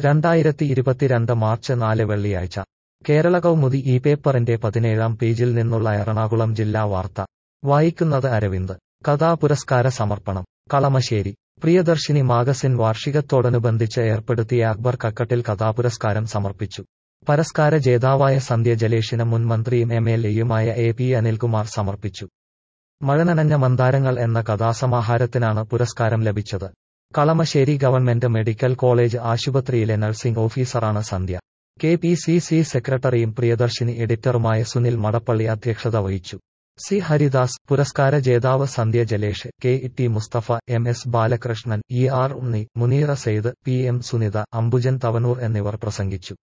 2022 March 4 വെള്ളിയാഴ്ച കേരള കൗമുദി ഈ പേപ്പറിന്റെ 17-ാം പേജിൽ നിന്നുള്ള എറണാകുളം ജില്ലാ വാർത്ത വായിക്കുന്നത് അരവിന്ദ്. കഥാപുരസ്കാര സമർപ്പണം കളമശ്ശേരി. പ്രിയദർശിനി മാഗസിൻ വാർഷികത്തോടനുബന്ധിച്ച് ഏർപ്പെടുത്തിയ അക്ബർ കക്കട്ടിൽ കഥാപുരസ്കാരം സമർപ്പിച്ചു. പുരസ്കാര ജേതാവായ സന്ധ്യ ജലേഷിന് മുൻ മന്ത്രിയും MLA-യുമായ AP അനിൽകുമാർ സമർപ്പിച്ചു. മഴനനഞ്ഞ മന്ദാരങ്ങൾ എന്ന കഥാസമാഹാരത്തിനാണ് പുരസ്കാരം ലഭിച്ചത്. കളമശ്ശേരി ഗവൺമെന്റ് മെഡിക്കൽ കോളേജ് ആശുപത്രിയിലെ നഴ്സിംഗ് ഓഫീസറാണ് സന്ധ്യ. KPCC സെക്രട്ടറിയും പ്രിയദർശിനി എഡിറ്ററുമായ സുനിൽ മടപ്പള്ളി അധ്യക്ഷത വഹിച്ചു. സി ഹരിദാസ്, പുരസ്കാര ജേതാവ് സന്ധ്യ Jalesh, KT Mustafa, MS Balakrishnan, ER ഉണ്ണി, മുനീറ സെയ്ദ്, PM സുനിത, അംബുജൻ തവനൂർ എന്നിവർ പ്രസംഗിച്ചു.